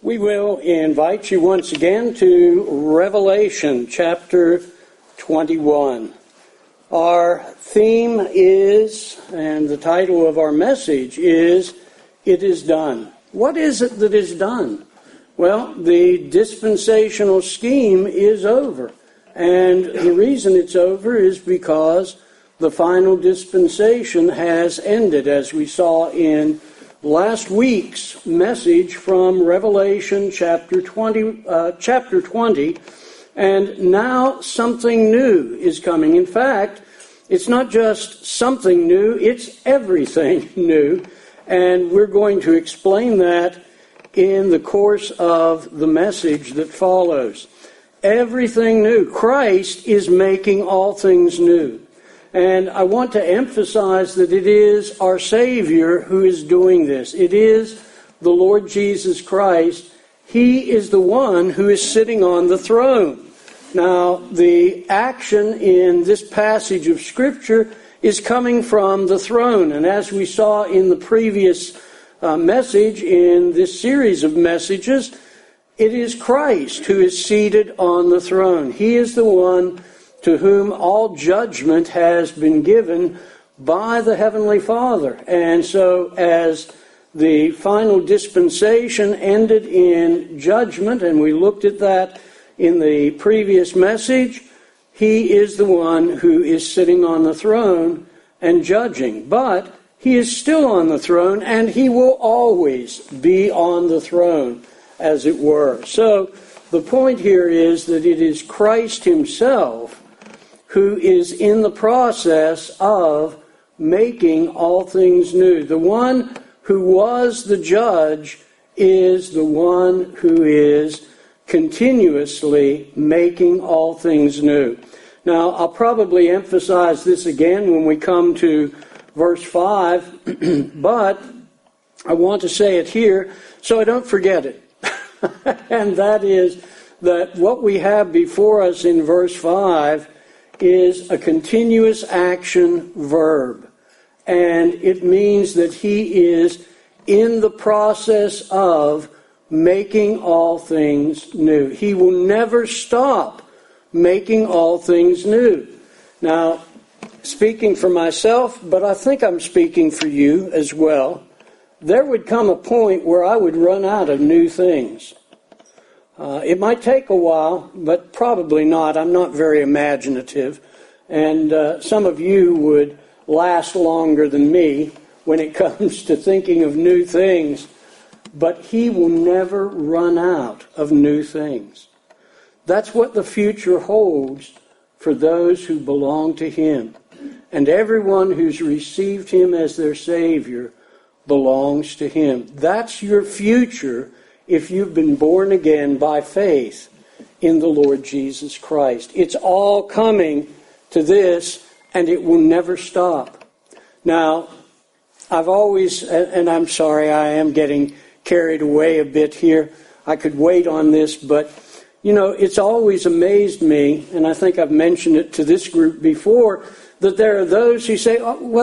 We will invite you once again to Revelation chapter 21. Our theme is, and the title of our message is, It is Done. What is it that is done? Well, the dispensational scheme is over. And the reason it's over is because the final dispensation has ended, as we saw in last week's message from Revelation chapter 20, and now something new is coming. In fact, it's not just something new, it's everything new, and we're going to explain that in the course of the message that follows. Everything new. Christ is making all things new. And I want to emphasize that it is our Savior who is doing this. It is the Lord Jesus Christ. He is the one who is sitting on the throne. Now, the action in this passage of Scripture is coming from the throne. And as we saw in the previous message in this series of messages, it is Christ who is seated on the throne. He is the one to whom all judgment has been given by the Heavenly Father. And so as the final dispensation ended in judgment, and we looked at that in the previous message, He is the one who is sitting on the throne and judging. But He is still on the throne, and He will always be on the throne, as it were. So the point here is that it is Christ Himself who is in the process of making all things new. The one who was the judge is the one who is continuously making all things new. Now, I'll probably emphasize this again when we come to verse 5, but I want to say it here so I don't forget it. And that is that what we have before us in verse 5 is a continuous action verb. And it means that He is in the process of making all things new. He will never stop making all things new. Now, speaking for myself, but I think I'm speaking for you as well, there would come a point where I would run out of new things. It might take a while, but probably not. I'm not very imaginative. And some of you would last longer than me when it comes to thinking of new things. But He will never run out of new things. That's what the future holds for those who belong to Him. And everyone who's received Him as their Savior belongs to Him. That's your future if you've been born again by faith in the Lord Jesus Christ. It's all coming to this, and it will never stop. Now, I've always, and I'm sorry, I am getting carried away a bit here. I could wait on this, but, it's always amazed me, and I think I've mentioned it to this group before, that there are those who say,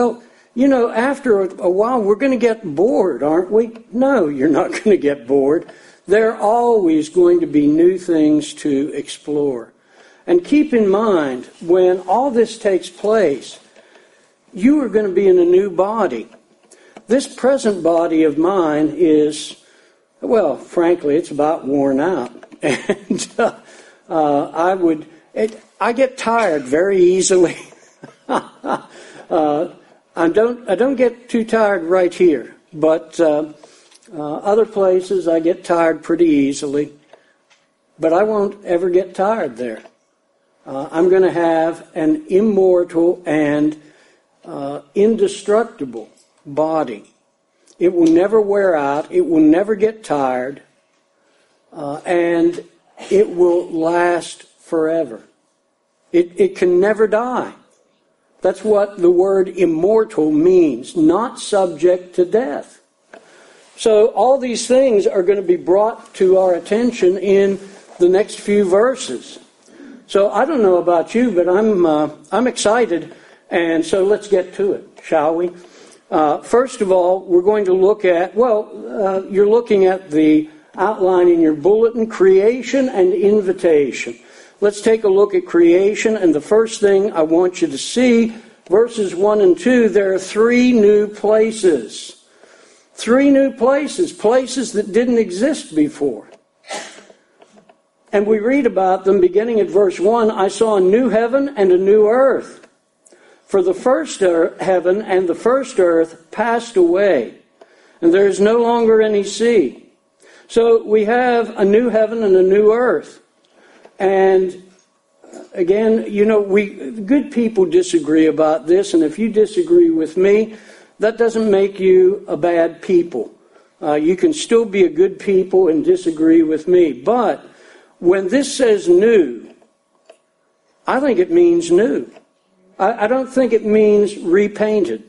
after a while we're going to get bored, aren't we? No, you're not going to get bored. There are always going to be new things to explore. And keep in mind, when all this takes place, you are going to be in a new body. This present body of mine is, frankly, it's about worn out. And I get tired very easily. I don't get too tired right here, but other places I get tired pretty easily. But I won't ever get tired there. I'm going to have an immortal and indestructible body. It will never wear out. It will never get tired. And it will last forever. It can never die. That's what the word immortal means, not subject to death. So all these things are going to be brought to our attention in the next few verses. So I don't know about you, but I'm excited, and so let's get to it, shall we? First of all, we're going to look at, you're looking at the outline in your bulletin, creation and invitation. Let's take a look at creation, and the first thing I want you to see, verses 1 and 2, there are 3 new places. 3 new places, places that didn't exist before. And we read about them beginning at verse 1, I saw a new heaven and a new earth. For the first heaven and the first earth passed away, and there is no longer any sea. So we have a new heaven and a new earth. And again, good people disagree about this, and if you disagree with me, that doesn't make you a bad people. You can still be a good people and disagree with me. But when this says new, I think it means new. I don't think it means repainted.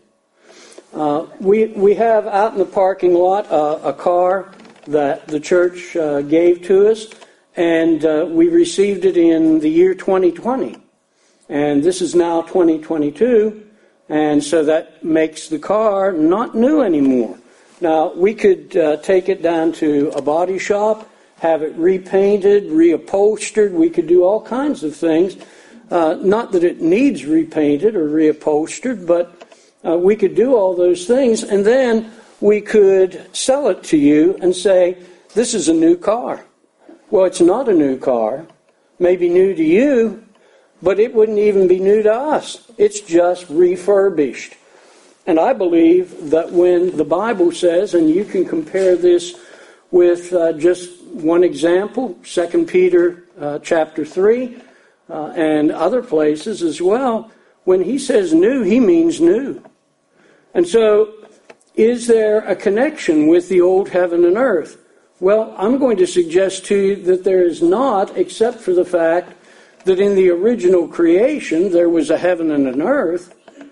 We have out in the parking lot a car that the church gave to us, and we received it in the year 2020. And this is now 2022, and so that makes the car not new anymore. Now, we could take it down to a body shop, have it repainted, reupholstered. We could do all kinds of things. Not that it needs repainted or reupholstered, but we could do all those things, and then we could sell it to you and say, this is a new car. Well, it's not a new car. Maybe new to you, but it wouldn't even be new to us. It's just refurbished. And I believe that when the Bible says, and you can compare this with just one example, 2 Peter chapter 3, and other places as well, when he says new, he means new. And so, is there a connection with the old heaven and earth? Well, I'm going to suggest to you that there is not, except for the fact that in the original creation there was a heaven and an earth,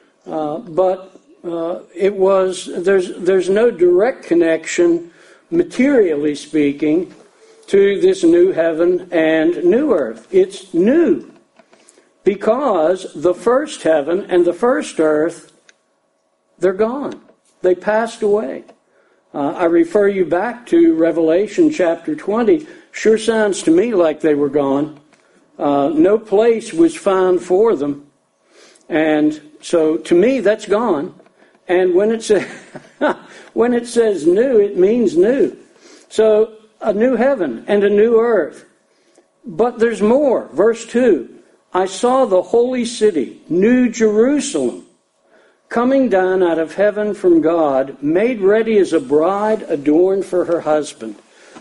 but there's no direct connection, materially speaking, to this new heaven and new earth. It's new because the first heaven and the first earth, they're gone. They passed away. I refer you back to Revelation chapter 20. Sure sounds to me like they were gone. No place was found for them. And so to me, that's gone. And when it says new, it means new. So a new heaven and a new earth. But there's more. Verse 2. I saw the holy city, New Jerusalem, coming down out of heaven from God, made ready as a bride adorned for her husband.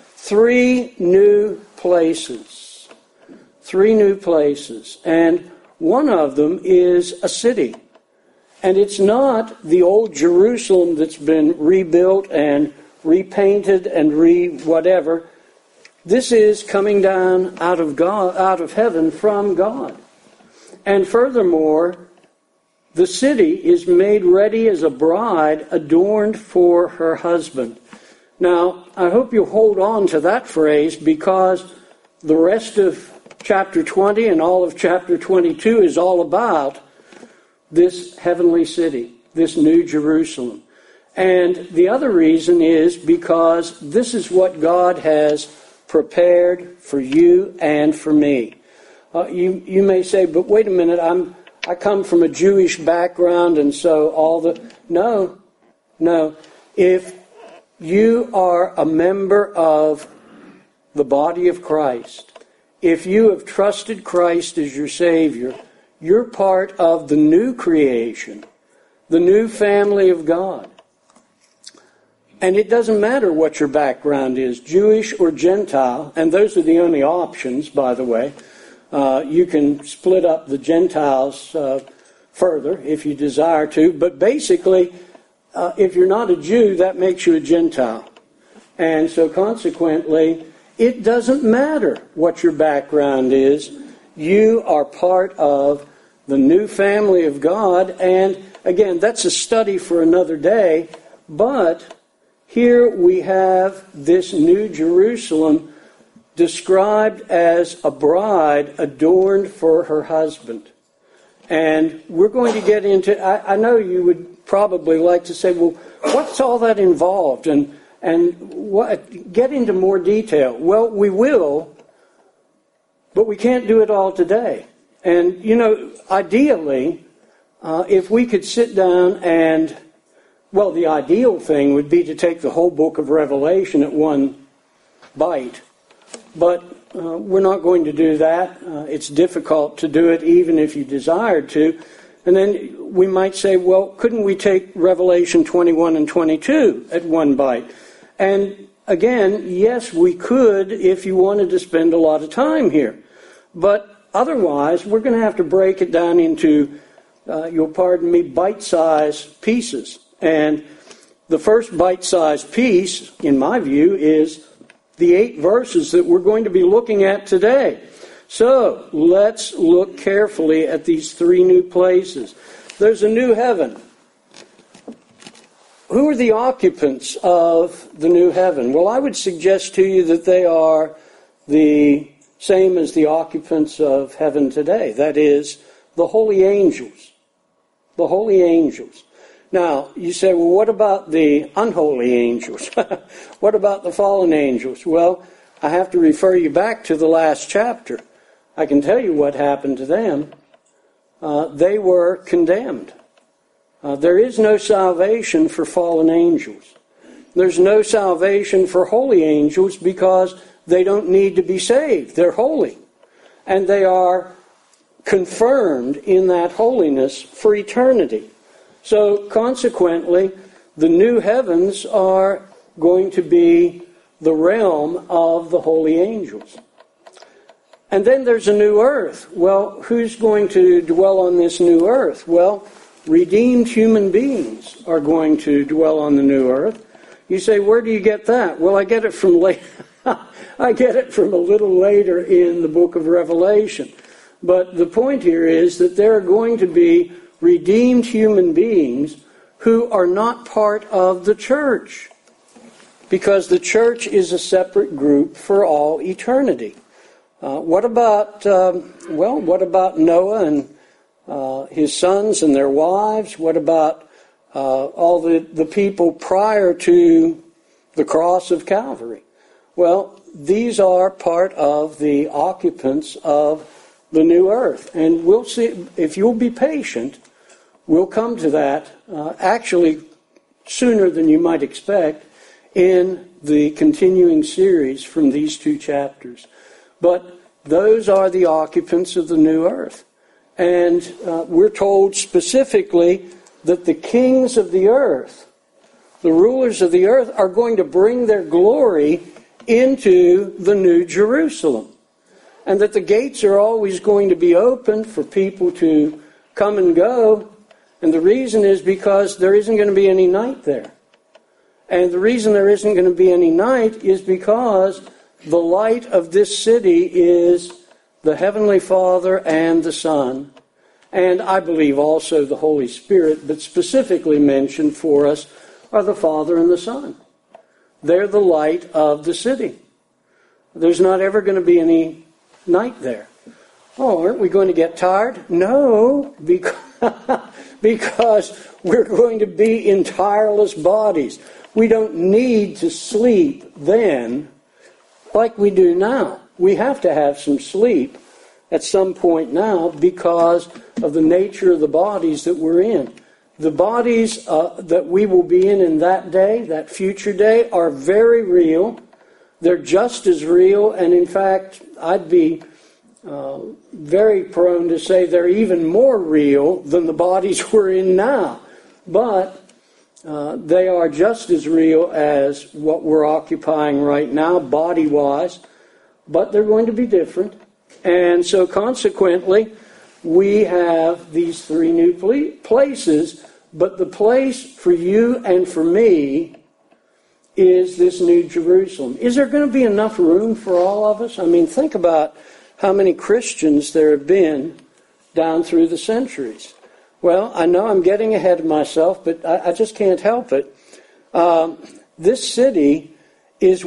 3 new places. 3 new places. And one of them is a city. And it's not the old Jerusalem that's been rebuilt and repainted and whatever. This is coming down out of heaven from God. And furthermore, the city is made ready as a bride adorned for her husband. Now, I hope you hold on to that phrase, because the rest of chapter 20 and all of chapter 22 is all about this heavenly city, this New Jerusalem. And the other reason is because this is what God has prepared for you and for me. You may say, but wait a minute, I come from a Jewish background, and so No. If you are a member of the body of Christ, if you have trusted Christ as your Savior, you're part of the new creation, the new family of God. And it doesn't matter what your background is, Jewish or Gentile, and those are the only options, by the way. You can split up the Gentiles further if you desire to, but basically, if you're not a Jew, that makes you a Gentile. And so consequently, it doesn't matter what your background is. You are part of the new family of God. And again, that's a study for another day. But here we have this New Jerusalem described as a bride adorned for her husband. And we're going to get into, I know you would probably like to say, well, what's all that involved? And And get into more detail. Well, we will, but we can't do it all today. And, ideally, if we could sit down and, the ideal thing would be to take the whole book of Revelation at one bite. But we're not going to do that. It's difficult to do it even if you desired to. And then we might say, well, couldn't we take Revelation 21 and 22 at one bite? And again, yes, we could if you wanted to spend a lot of time here. But otherwise, we're going to have to break it down into, you'll pardon me, bite-sized pieces. And the first bite-sized piece, in my view, is the 8 verses that we're going to be looking at today. So, let's look carefully at these 3 new places. There's a new heaven. Who are the occupants of the new heaven? Well, I would suggest to you that they are the same as the occupants of heaven today. That is, the holy angels. The holy angels. Now, you say, well, what about the unholy angels? What about the fallen angels? Well, I have to refer you back to the last chapter. I can tell you what happened to them. They were condemned. There is no salvation for fallen angels. There's no salvation for holy angels because they don't need to be saved. They're holy. And they are confirmed in that holiness for eternity. So consequently, the new heavens are going to be the realm of the holy angels. And then there's a new earth. Well, who's going to dwell on this new earth? Well, redeemed human beings are going to dwell on the new earth. You say, where do you get that? Well, I get it from I get it from a little later in the book of Revelation. But the point here is that there are going to be redeemed human beings who are not part of the church, because the church is a separate group for all eternity. What about Noah and his sons and their wives? What about all the people prior to the cross of Calvary? Well, these are part of the occupants of the new earth. And we'll see, if you'll be patient, we'll come to that actually sooner than you might expect in the continuing series from these 2 chapters. But those are the occupants of the new earth. And we're told specifically that the kings of the earth, the rulers of the earth, are going to bring their glory into the New Jerusalem. And that the gates are always going to be open for people to come and go. And the reason is because there isn't going to be any night there. And the reason there isn't going to be any night is because the light of this city is the Heavenly Father and the Son. And I believe also the Holy Spirit, but specifically mentioned for us are the Father and the Son. They're the light of the city. There's not ever going to be any night there. Oh, aren't we going to get tired? No, because we're going to be in tireless bodies. We don't need to sleep then like we do now. We have to have some sleep at some point now because of the nature of the bodies that we're in. The bodies that we will be in that day, that future day, are very real. They're just as real, and in fact, I'd be very prone to say they're even more real than the bodies we're in now. But they are just as real as what we're occupying right now, body-wise, but they're going to be different. And so consequently, we have these 3 new places, but the place for you and for me is this New Jerusalem. Is there going to be enough room for all of us? I mean, think about how many Christians there have been down through the centuries. Well, I know I'm getting ahead of myself, but I just can't help it. This city is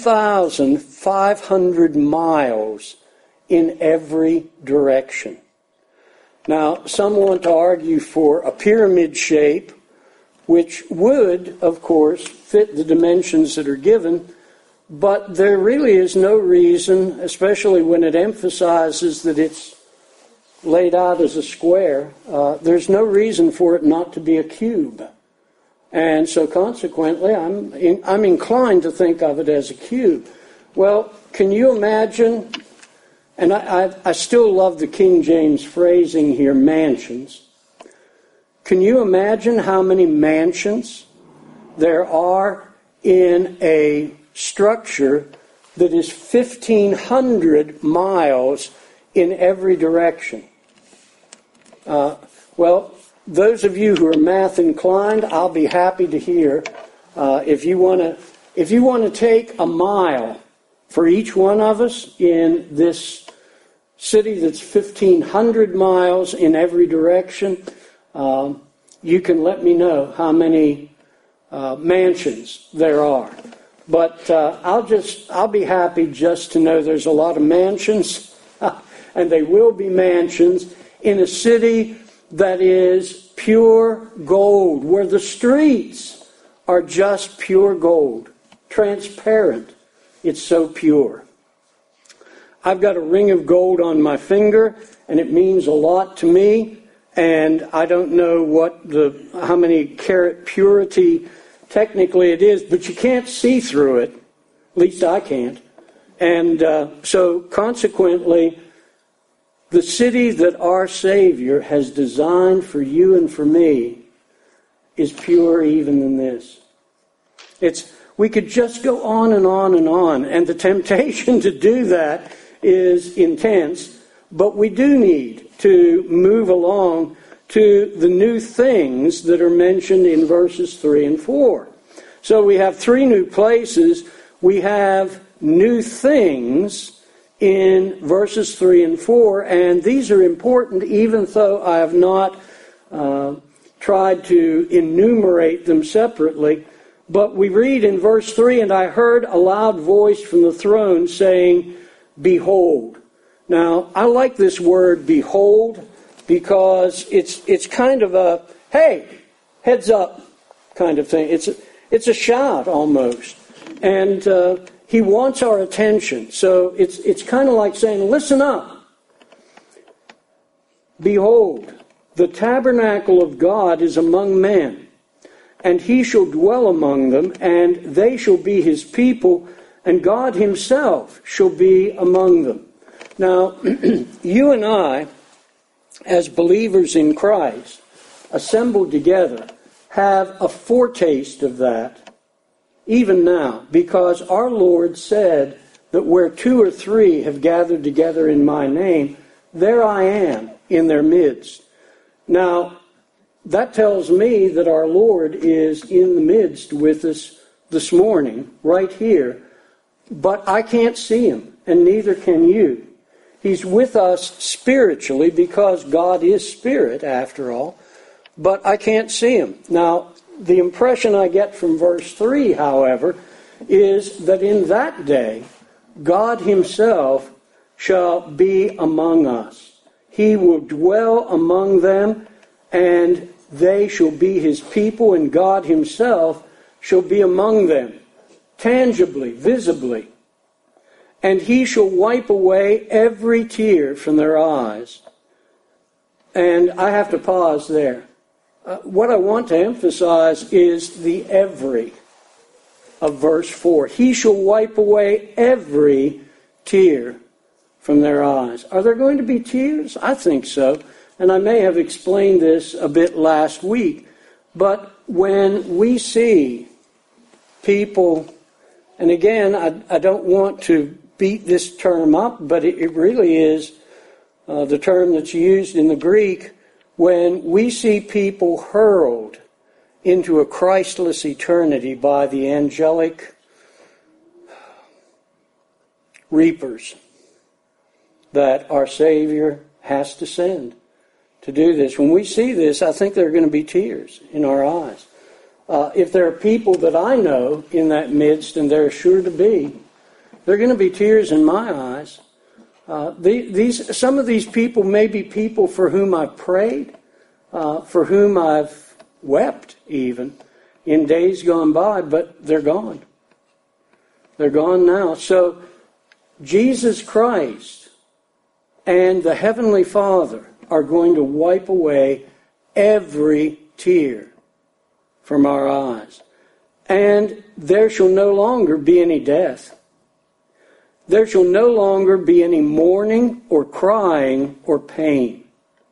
1,500 miles in every direction. Now, some want to argue for a pyramid shape which would, of course, fit the dimensions that are given, but there really is no reason, especially when it emphasizes that it's laid out as a square, there's no reason for it not to be a cube. And so consequently, I'm inclined to think of it as a cube. Well, can you imagine, and I still love the King James phrasing here, mansions. Can you imagine how many mansions there are in a structure that is 1,500 miles in every direction? Well, those of you who are math inclined, I'll be happy to hear. If you want to take a mile for each one of us in this city that's 1,500 miles in every direction, you can let me know how many mansions there are. But I'll be happy just to know there's a lot of mansions, and they will be mansions in a city that is pure gold, where the streets are just pure gold, transparent. It's so pure. I've got a ring of gold on my finger, and it means a lot to me. And I don't know how many carat purity technically it is, but you can't see through it. At least I can't. And so consequently, the city that our Savior has designed for you and for me is purer even than this. We could just go on and on and on, and the temptation to do that is intense, but we do need to move along to the new things that are mentioned in verses 3 and 4. So we have 3 new places. We have new things in verses 3 and 4, and these are important even though I have not tried to enumerate them separately. But we read in verse 3, "And I heard a loud voice from the throne saying, 'Behold.'" Now, I like this word, behold, because it's kind of a, hey, heads up kind of thing. It's a shout almost. And he wants our attention. So it's kind of like saying, listen up. "Behold, the tabernacle of God is among men, and he shall dwell among them, and they shall be his people, and God himself shall be among them." Now, you and I, as believers in Christ, assembled together, have a foretaste of that, even now, because our Lord said that where 2 or 3 have gathered together in my name, there I am in their midst. Now, that tells me that our Lord is in the midst with us this morning, right here, but I can't see him, and neither can you. He's with us spiritually because God is spirit, after all, but I can't see him. Now, the impression I get from verse 3, however, is that in that day, God himself shall be among us. He will dwell among them, and they shall be his people, and God himself shall be among them, tangibly, visibly. "And he shall wipe away every tear from their eyes." And I have to pause there. What I want to emphasize is the every of verse 4. He shall wipe away every tear from their eyes. Are there going to be tears? I think so. And I may have explained this a bit last week. But when we see people, and again, I don't want to beat this term up, but it really is the term that's used in the Greek, when we see people hurled into a Christless eternity by the angelic reapers that our Savior has to send to do this. When we see this, I think there are going to be tears in our eyes. If there are people that I know in that midst, and there are sure to be, there are going to be tears in my eyes. Some of these people may be people for whom I've prayed, for whom I've wept even in days gone by, but they're gone. They're gone now. So Jesus Christ and the Heavenly Father are going to wipe away every tear from our eyes. And there shall no longer be any death. There shall no longer be any mourning or crying or pain.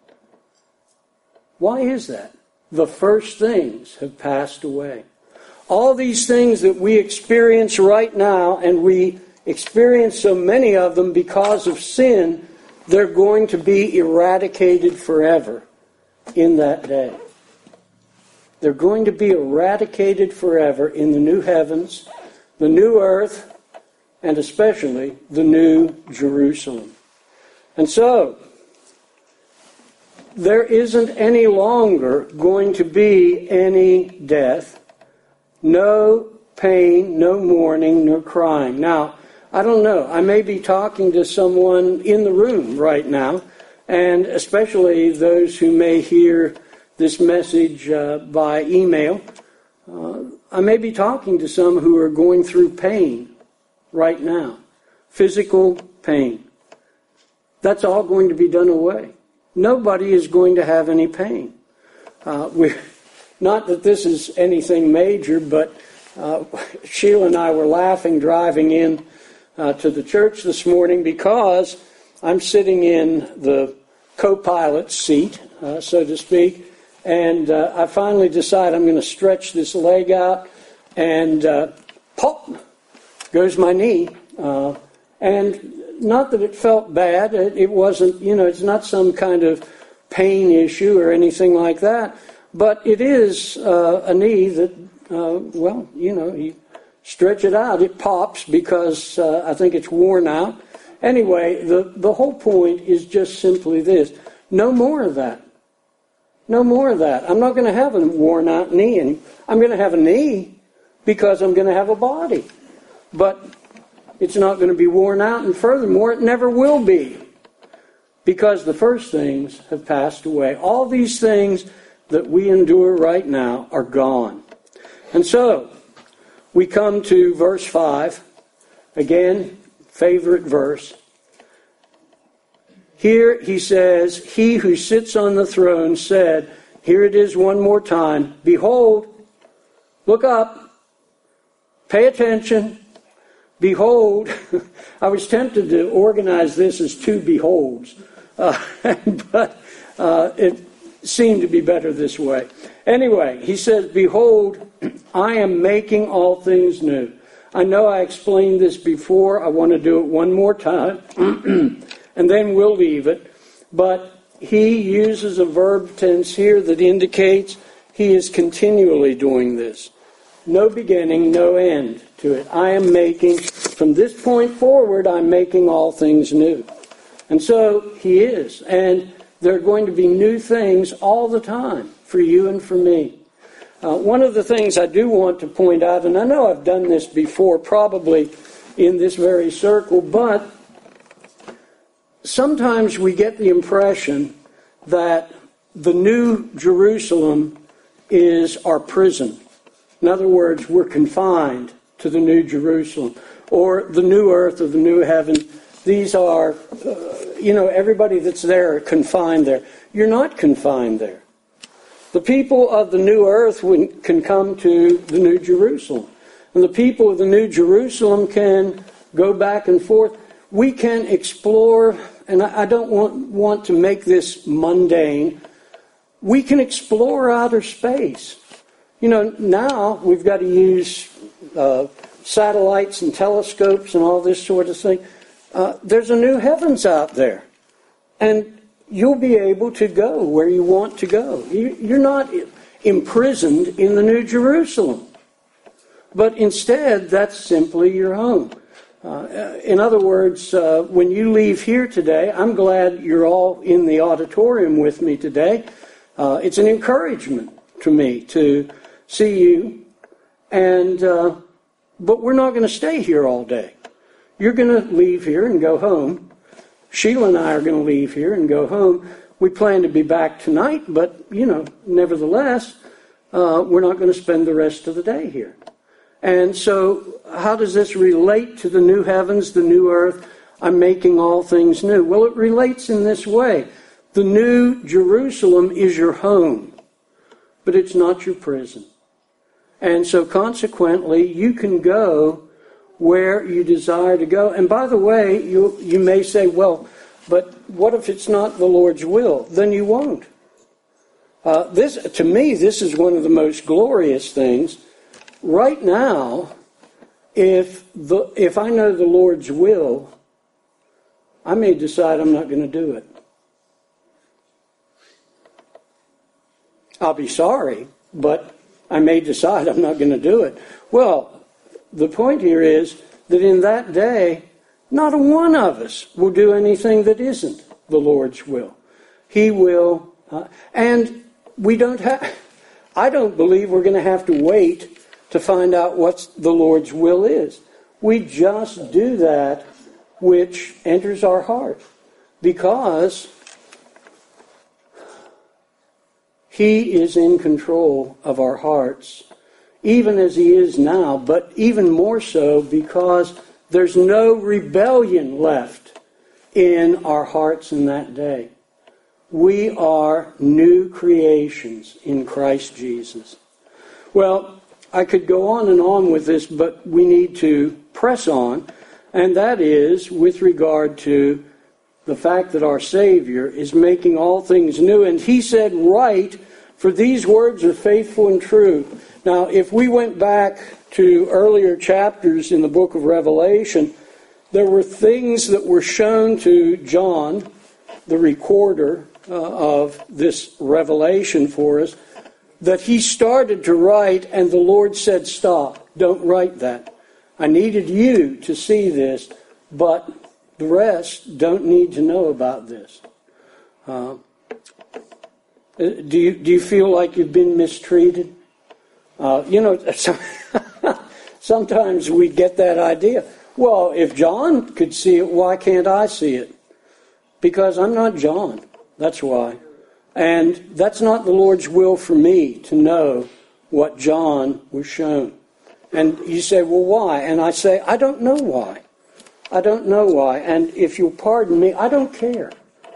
Why is that? The first things have passed away. All these things that we experience right now, and we experience so many of them because of sin, they're going to be eradicated forever in that day. They're going to be eradicated forever in the new heavens, the new earth, and especially the new Jerusalem. And so, there isn't any longer going to be any death, no pain, no mourning, no crying. Now, I don't know. I may be talking to someone in the room right now, and especially those who may hear this message by email. I may be talking to some who are going through pain right now, physical pain. That's all going to be done away. Nobody is going to have any pain. Not that this is anything major, but Sheila and I were laughing driving in to the church this morning because I'm sitting in the co-pilot seat, so to speak, and I finally decide I'm going to stretch this leg out, and pop goes my knee. And not that it felt bad. It wasn't, it's not some kind of pain issue or anything like that. But it is a knee that, you stretch it out, it pops because I think it's worn out. Anyway, the whole point is just simply this. No more of that. No more of that. I'm not going to have a worn out knee. I'm going to have a knee because I'm going to have a body. But it's not going to be worn out, and furthermore, it never will be, because the first things have passed away. All these things that we endure right now are gone. And so, we come to verse 5, again, favorite verse. Here he says, "He who sits on the throne said," here it is one more time, "Behold," look up, pay attention, "behold," I was tempted to organize this as two beholds, but it seemed to be better this way. Anyway, he says, "Behold, I am making all things new." I know I explained this before. I want to do it one more time, and then we'll leave it. But he uses a verb tense here that indicates he is continually doing this. No beginning, no end to it. I am making, from this point forward, I'm making all things new. And so he is. And there are going to be new things all the time for you and for me. One of the things I do want to point out, and I know I've done this before, probably in this very circle, but sometimes we get the impression that the new Jerusalem is our prison. In other words, we're confined to the new Jerusalem, or the new earth or the new heaven. These are, everybody that's there are confined there. You're not confined there. The people of the new earth can come to the new Jerusalem. And the people of the new Jerusalem can go back and forth. We can explore, and I don't want to make this mundane. We can explore outer space. Now we've got to use satellites and telescopes and all this sort of thing. There's a new heavens out there. And you'll be able to go where you want to go. You're not imprisoned in the New Jerusalem. But instead, that's simply your home. In other words, when you leave here today, I'm glad you're all in the auditorium with me today. It's an encouragement to me to see you. But we're not going to stay here all day. You're going to leave here and go home. Sheila and I are going to leave here and go home. We plan to be back tonight, but, nevertheless, we're not going to spend the rest of the day here. And so how does this relate to the new heavens, the new earth? I'm making all things new. Well, it relates in this way. The new Jerusalem is your home, but it's not your prison. And so consequently, you can go where you desire to go. And by the way, you may say, well, but what if it's not the Lord's will? Then you won't. To me, this is one of the most glorious things. Right now, if I know the Lord's will, I may decide I'm not going to do it. I'll be sorry, but I may decide I'm not going to do it. Well, the point here is that in that day, not a one of us will do anything that isn't the Lord's will. He will, and we don't have, I don't believe we're going to have to wait to find out what the Lord's will is. We just do that which enters our heart, because He is in control of our hearts, even as He is now, but even more so because there's no rebellion left in our hearts in that day. We are new creations in Christ Jesus. Well, I could go on and on with this, but we need to press on, and that is with regard to the fact that our Savior is making all things new. And He said, "Write, for these words are faithful and true." Now, if we went back to earlier chapters in the book of Revelation, there were things that were shown to John, the recorder of this revelation for us, that he started to write, and the Lord said, "Stop, don't write that. I needed you to see this, but the rest don't need to know about this." Do you feel like you've been mistreated? Sometimes we get that idea. Well, if John could see it, why can't I see it? Because I'm not John. That's why. And that's not the Lord's will for me to know what John was shown. And you say, well, why? And I say, I don't know why. I don't know why. And if you'll pardon me, I don't care.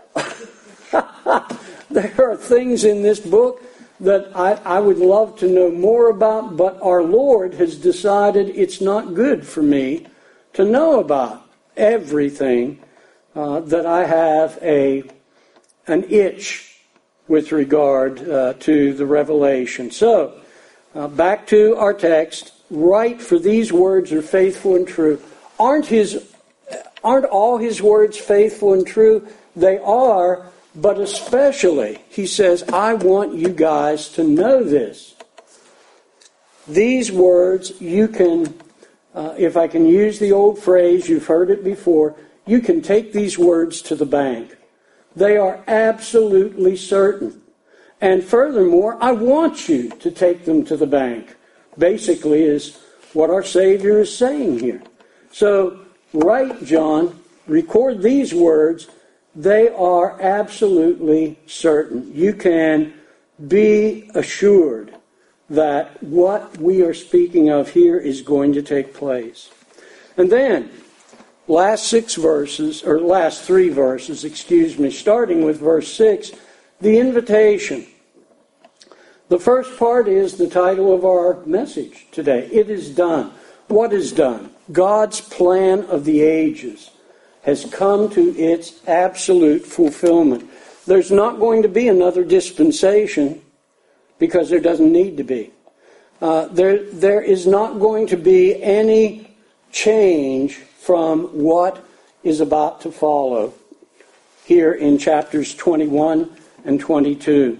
There are things in this book that I would love to know more about, but our Lord has decided it's not good for me to know about everything, that I have an itch with regard to the revelation. So, back to our text. "Write, for these words are faithful and true." Aren't all His words faithful and true? They are. But especially, He says, I want you guys to know this. These words, you can, if I can use the old phrase, you've heard it before, you can take these words to the bank. They are absolutely certain. And furthermore, I want you to take them to the bank. Basically is what our Savior is saying here. So, write, John, record these words. They are absolutely certain. You can be assured that what we are speaking of here is going to take place. And then, last three verses, starting with verse 6, the invitation. The first part is the title of our message today. It is done. What is done? God's plan of the ages has come to its absolute fulfillment. There's not going to be another dispensation, because there doesn't need to be. There is not going to be any change from what is about to follow here in chapters 21 and 22.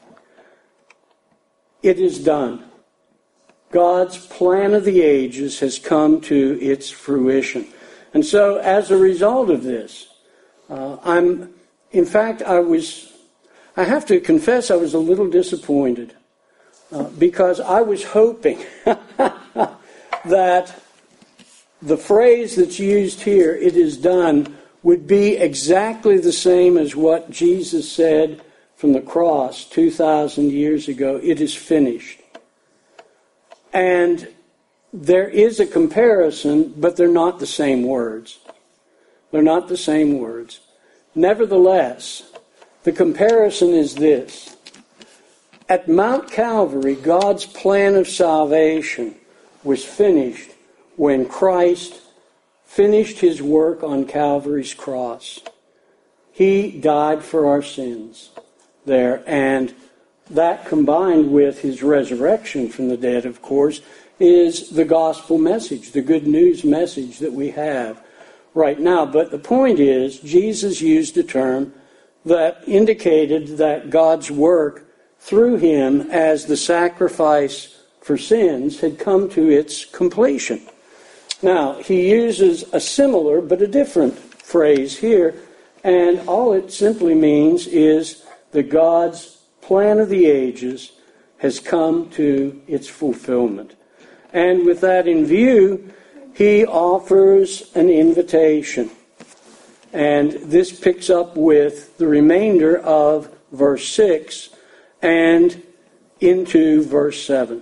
It is done. God's plan of the ages has come to its fruition. And so, as a result of this, I have to confess I was a little disappointed, because I was hoping that the phrase that's used here, "it is done," would be exactly the same as what Jesus said from the cross 2,000 years ago. It is finished. And there is a comparison, but they're not the same words. They're not the same words. Nevertheless, the comparison is this. At Mount Calvary, God's plan of salvation was finished when Christ finished his work on Calvary's cross. He died for our sins there, and that combined with his resurrection from the dead, of course, is the gospel message, the good news message that we have right now. But the point is, Jesus used a term that indicated that God's work through him as the sacrifice for sins had come to its completion. Now, he uses a similar but a different phrase here, and all it simply means is that God's plan of the ages has come to its fulfillment. And with that in view, he offers an invitation. And this picks up with the remainder of verse 6 and into verse 7.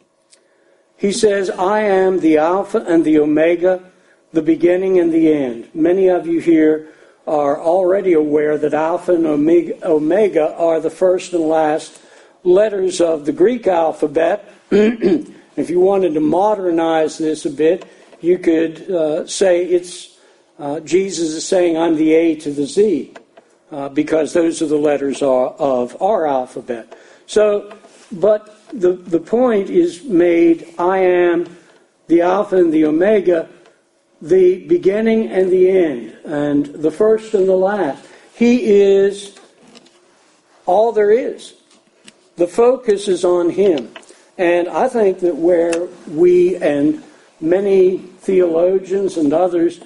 He says, I am the Alpha and the Omega, the beginning and the end. Many of you here are already aware that Alpha and Omega are the first and last letters of the Greek alphabet. If you wanted to modernize this a bit, you could say it's Jesus is saying, I'm the A to the Z, because those are the letters of our alphabet. So, but the point is made, I am the Alpha and the Omega, the beginning and the end, and the first and the last. He is all there is. The focus is on him. And I think that where we and many theologians and others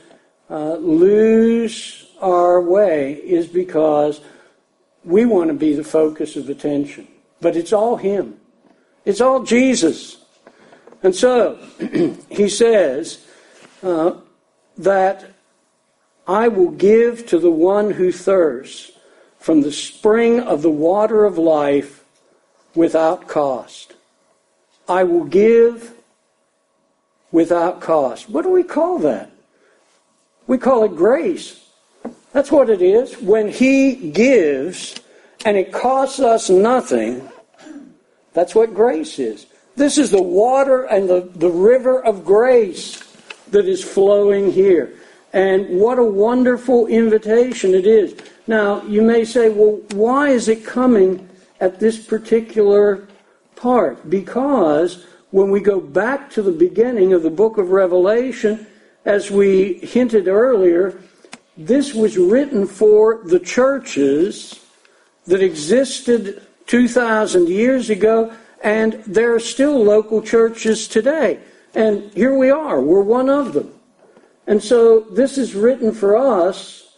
lose our way is because we want to be the focus of attention. But it's all him. It's all Jesus. And so, he says that I will give to the one who thirsts from the spring of the water of life without cost. I will give without cost. What do we call that? We call it grace. That's what it is. When he gives and it costs us nothing, that's what grace is. This is the water and the river of grace that is flowing here. And what a wonderful invitation it is. Now, you may say, well, why is it coming at this particular part? Because when we go back to the beginning of the book of Revelation, as we hinted earlier, this was written for the churches that existed 2,000 years ago, and there are still local churches today. And here we are, we're one of them. And so this is written for us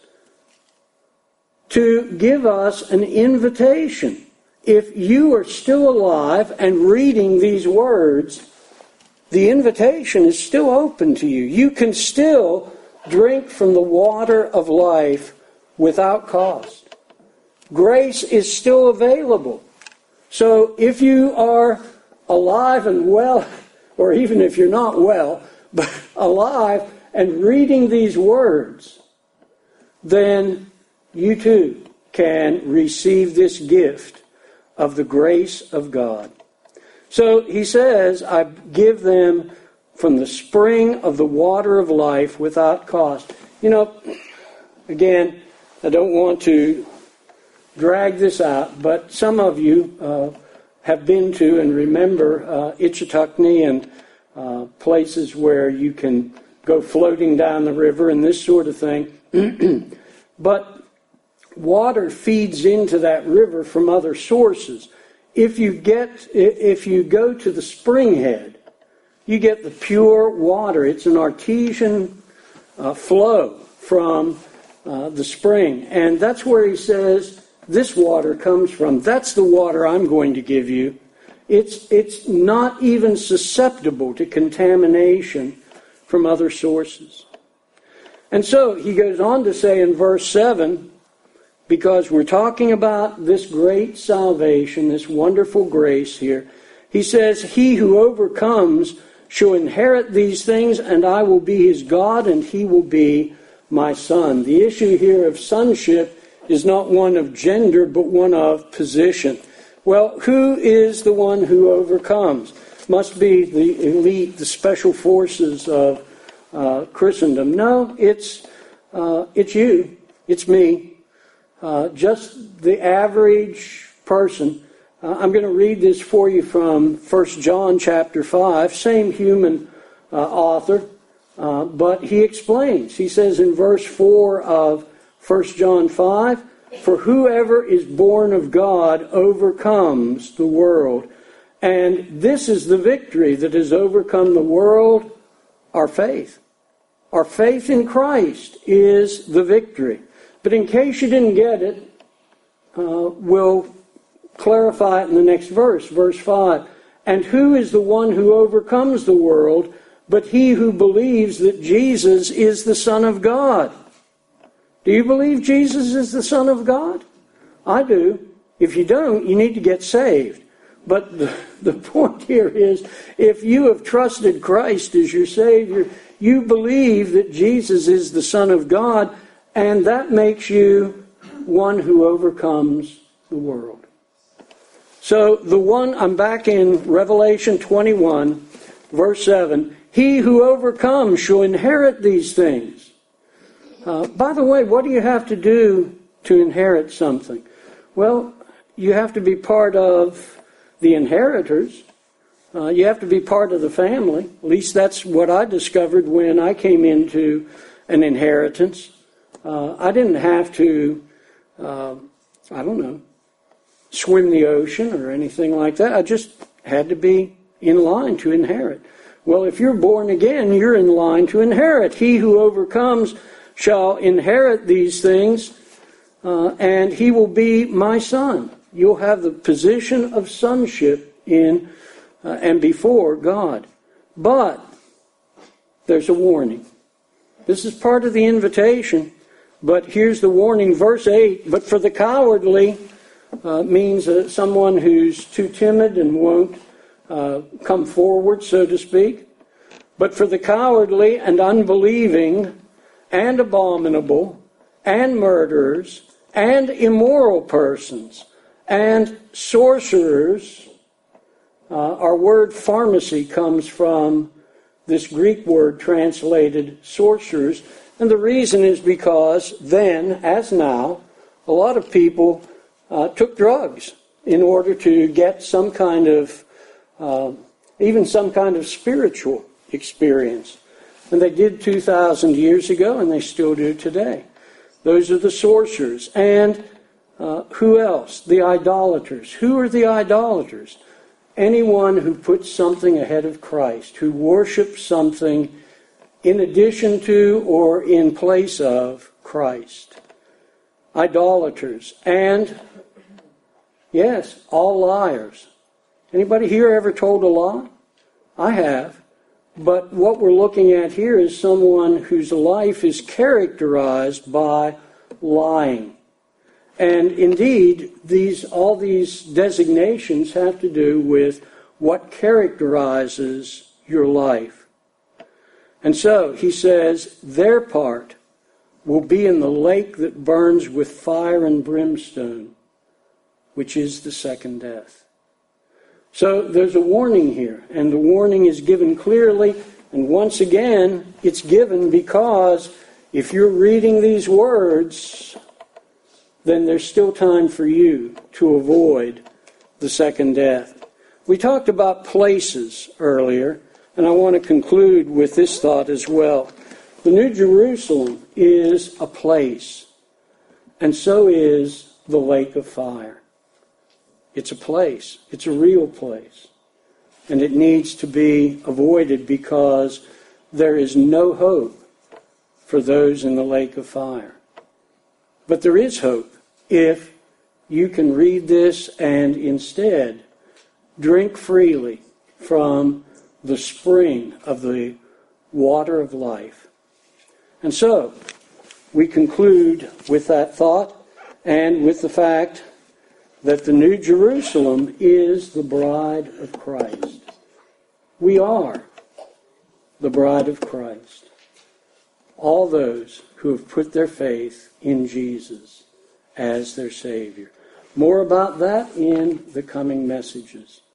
to give us an invitation. If you are still alive and reading these words, the invitation is still open to you. You can still drink from the water of life without cost. Grace is still available. So if you are alive and well, or even if you're not well, but alive and reading these words, then you too can receive this gift of the grace of God. So he says, I give them from the spring of the water of life without cost. You know, again, I don't want to drag this out, but some of you have been to and remember Ichetucknee and places where you can go floating down the river and this sort of thing. But water feeds into that river from other sources. If you go to the spring head, you get the pure water. It's an artesian flow from the spring. And that's where he says, this water comes from. That's the water I'm going to give you. It's not even susceptible to contamination from other sources. And so he goes on to say in verse 7, because we're talking about this great salvation, this wonderful grace here, He says, he who overcomes shall inherit these things, and I will be his God, and he will be my son. The issue here of sonship is not one of gender, but one of position. Well, who is the one who overcomes? Must be the elite, the special forces of Christendom. No, it's you. It's me. Just the average person. I'm going to read this for you from 1 John chapter 5, same human author, but he explains. He says in verse 4 of 1 John 5, for whoever is born of God overcomes the world. And this is the victory that has overcome the world, our faith. Our faith in Christ is the victory. But in case you didn't get it, we'll clarify it in the next verse, verse 5. And who is the one who overcomes the world but he who believes that Jesus is the Son of God? Do you believe Jesus is the Son of God? I do. If you don't, you need to get saved. But the point here is, if you have trusted Christ as your Savior, you believe that Jesus is the Son of God, and that makes you one who overcomes the world. So I'm back in Revelation 21, verse 7. He who overcomes shall inherit these things. By the way, what do you have to do to inherit something? Well, you have to be part of the inheritors. You have to be part of the family. At least that's what I discovered when I came into an inheritance. I didn't have to, swim the ocean or anything like that. I just had to be in line to inherit. Well, if you're born again, you're in line to inherit. He who overcomes shall inherit these things, and he will be my son. You'll have the position of sonship in and before God. But there's a warning. This is part of the invitation, but here's the warning, verse 8. But for the cowardly means someone who's too timid and won't come forward, so to speak. But for the cowardly and unbelieving and abominable and murderers and immoral persons and sorcerers, our word pharmacy comes from this Greek word translated sorcerers. And the reason is because then, as now, a lot of people took drugs in order to get some kind of, even some kind of spiritual experience. And they did 2,000 years ago, and they still do today. Those are the sorcerers. And who else? The idolaters. Who are the idolaters? Anyone who puts something ahead of Christ, who worships something in addition to or in place of Christ. Idolaters. And, yes, all liars. Anybody here ever told a lie? I have. But what we're looking at here is someone whose life is characterized by lying. And indeed, all these designations have to do with what characterizes your life. And so, he says, their part will be in the lake that burns with fire and brimstone, which is the second death. So there's a warning here, and the warning is given clearly, and once again, it's given because if you're reading these words, then there's still time for you to avoid the second death. We talked about places earlier, and I want to conclude with this thought as well. The New Jerusalem is a place, and so is the lake of fire. It's a place. It's a real place. And it needs to be avoided because there is no hope for those in the lake of fire. But there is hope if you can read this and instead drink freely from the spring of the water of life. And so, we conclude with that thought and with the fact that the New Jerusalem is the bride of Christ. We are the bride of Christ. All those who have put their faith in Jesus as their Savior. More about that in the coming messages.